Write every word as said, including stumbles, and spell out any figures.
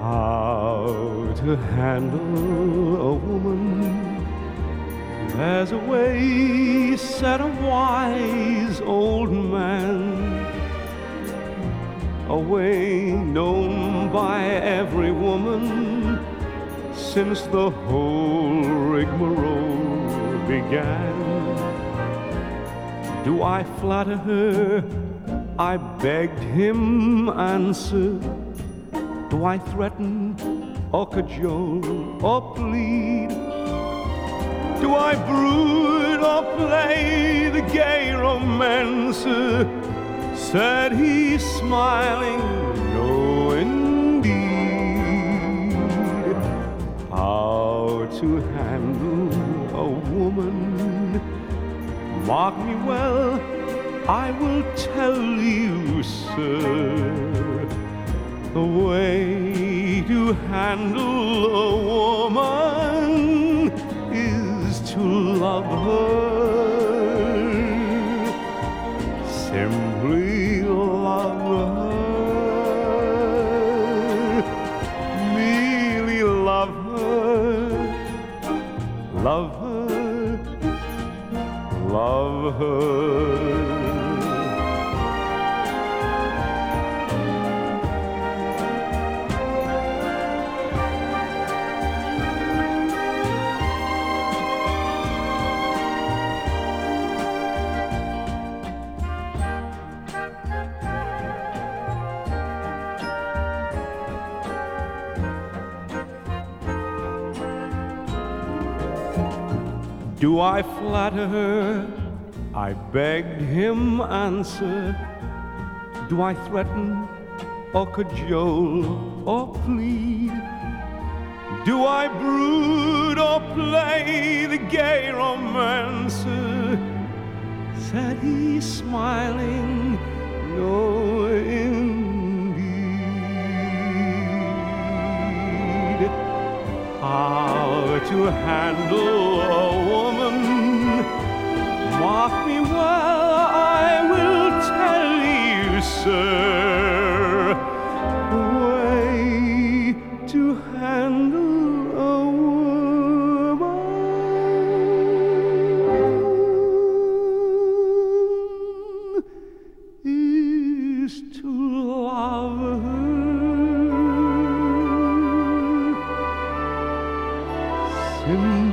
How to handle a woman. There's a way, said a wise old man, a way known by every woman since the whole rigmarole began. Do I flatter her? I begged him answer. Do I threaten or cajole or plead? Do I brood or play the gay romancer? Said he, smiling, no indeed. How to handle a woman? Mark me well, I will tell you, sir. The way to handle a woman is to love her. Simply love her. Merely love her. Love her. Love her. Do I flatter her? I begged him answer. Do I threaten or cajole or plead? Do I brood or play the gay romancer? Said he, smiling, no indeed. How to handle a woman? Mark me well, I will tell you, sir. The way to handle a woman is to love her. Simply